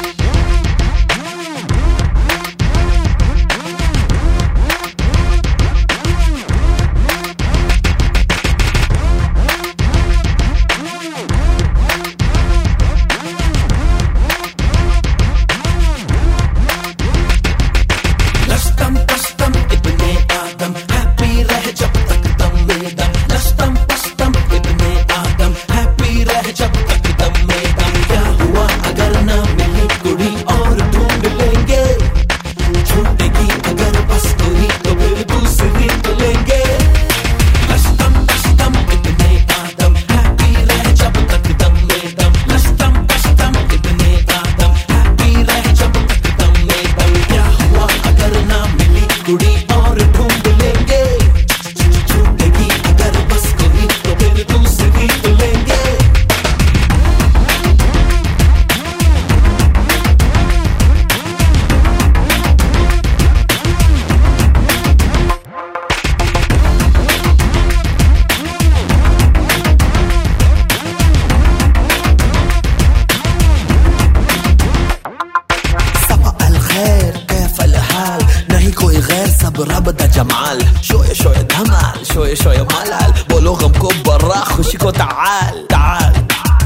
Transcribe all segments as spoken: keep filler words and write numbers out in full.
रब दा जमाल शोए शोए धमाल शोए शोए मलाल बोलो गम को बर्रा खुशी को ताल ताल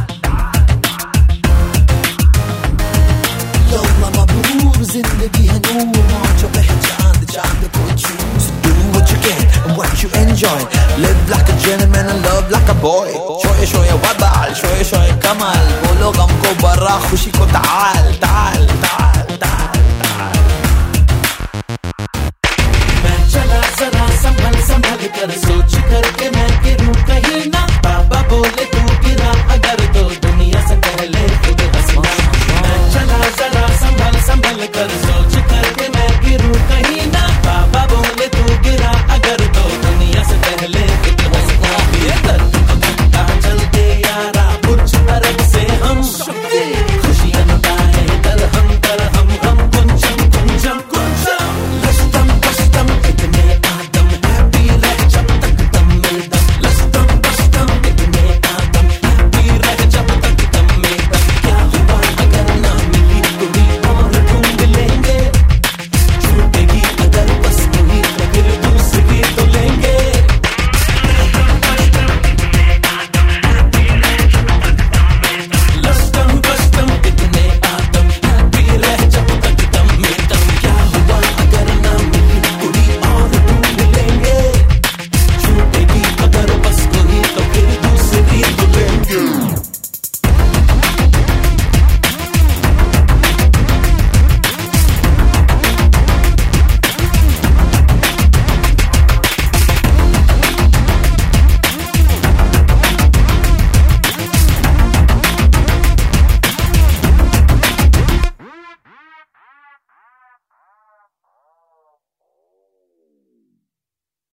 यल्ला मबरूर जिंदगी है नूर जो पहचान चांद को choose do what you can and what you enjoy live like a gentleman and love like a boy शोए शोए वबाल शोए शोए कमाल बोलो गम को बर्रा खुशी को ताल ताल ताल ताल जरा संभल संभल कर सोच